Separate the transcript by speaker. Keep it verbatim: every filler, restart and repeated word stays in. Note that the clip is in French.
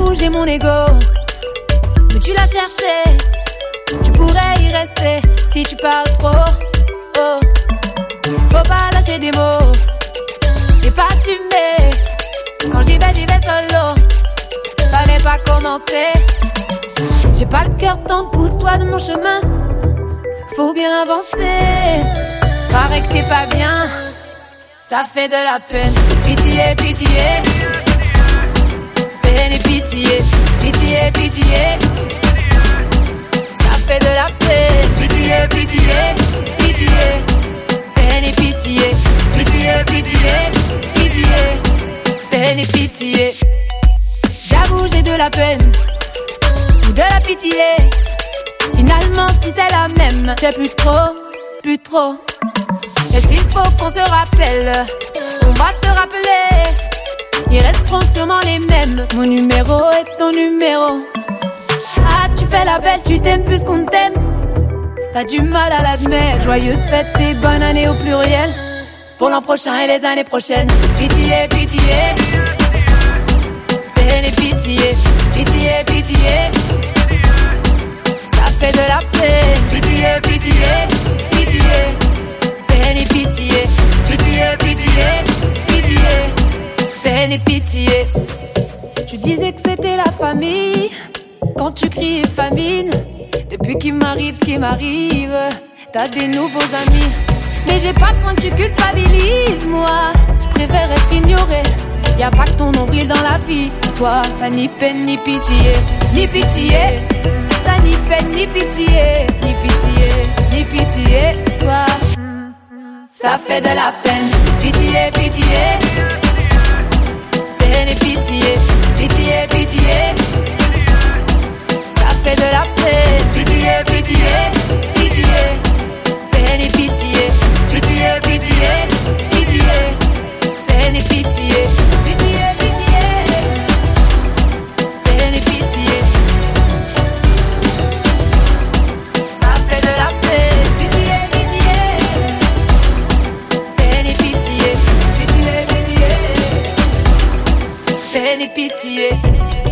Speaker 1: bougé mon ego, mais tu l'as cherché. Tu pourrais y rester si tu parles trop. Oh. Faut pas lâcher des mots et pas assumer. Quand j'y vais, j'y vais solo. Fallait pas commencer. J'ai pas le cœur tendre, pousse-toi de mon chemin. Faut bien avancer. Paraît que t'es pas bien, ça fait de la peine. Pitié, pitié. Peine et pitié. Pitié, pitié. Ça fait de la peine. Pitié, pitié. Pitié. Peine et pitié. Pitié, pitié. Pitié. Peine et pitié. J'avoue j'ai de la peine ou de la pitié. Finalement si c'est la même, j'ai plus trop, plus trop. Et s'il faut qu'on se rappelle, on va se rappeler. Ils resteront sûrement les mêmes. Mon numéro est ton numéro. Ah tu fais la belle, tu t'aimes plus qu'on t'aime. T'as du mal à l'admettre. Joyeuse fête et bonne année au pluriel, pour l'an prochain et les années prochaines. Pitié, pitié. Peine et pitié, pitié, pitié. Ça fait de la peine. Pitié, pitié, pitié. Peine et pitié, pitié, pitié, pitié. Peine et pitié. Tu disais que c'était la famille quand tu criais famine. Depuis qu'il m'arrive ce qui m'arrive, t'as des nouveaux amis. Mais j'ai pas besoin que tu culpabilises, moi. Je préfère être ignoré. Y'a pas que ton nombril dans la vie. Toi, t'as ni peine ni pitié, ni pitié. T'as ni peine ni pitié, ni pitié, ni pitié. Toi, ça fait de la peine. Pitié, pitié. Peine et pitié, pitié, pitié. Ça fait de la peine. Pitié, pitié, pitié. Peine et pitié, pitié, pitié, pitié. Peine et pitié. Peine et pitié.